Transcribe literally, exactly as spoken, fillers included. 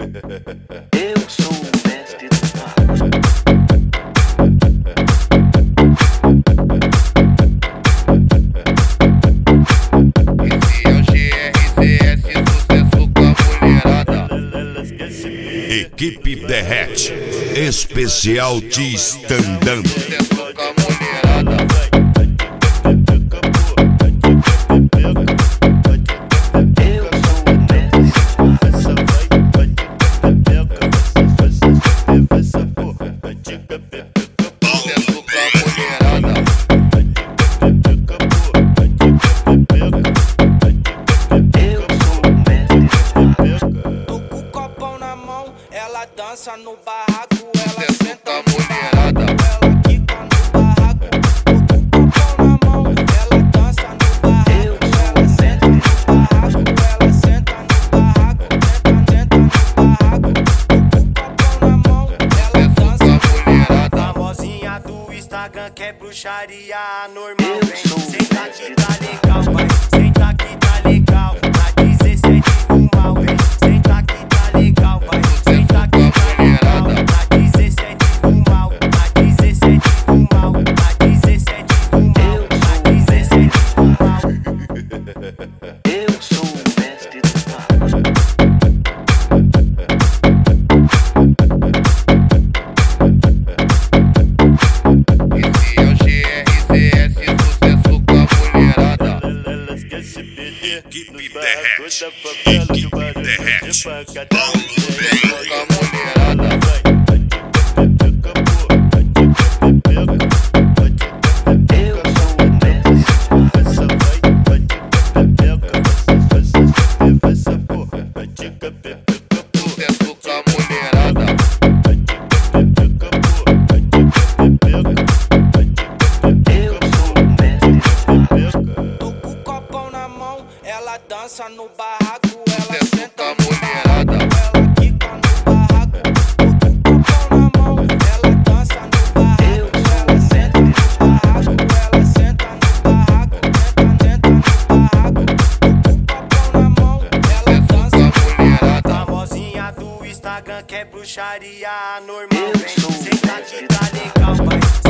Eu sou o mestre dos magos. Esse é o G R C S, sucesso com a mulherada. Equipe Derrete, especial de stand-up. Sucesso com a mulherada. Ela dança no barraco, ela senta a no mulherada. barraco, ela quica no barraco. Tô com o copão na mão, ela dança no barraco, ela senta no barraco, ela senta no barraco, senta, senta no barraco. Tô com o copão na mão, ela dança no barraco. Famosinha do Instagram que é bruxaria normal, vem. Senta que tá legal, vai. Senta que tá legal, na dezessete do mal, vem. Senta que tá legal, vai. Equipe Derrete, Equipe Derrete, Paulo Ela dança no barraco, ela senta no mulherada. barraco, ela quica no barraco. Tô com o copão na mão, ela dança no barraco, ela senta no barraco, ela senta no barraco, senta, senta no barraco. Tô com o copão na mão, ela dança no barraco. Famosinha do Instagram que é bruxaria normal, vem. Senta que tá legal, vai.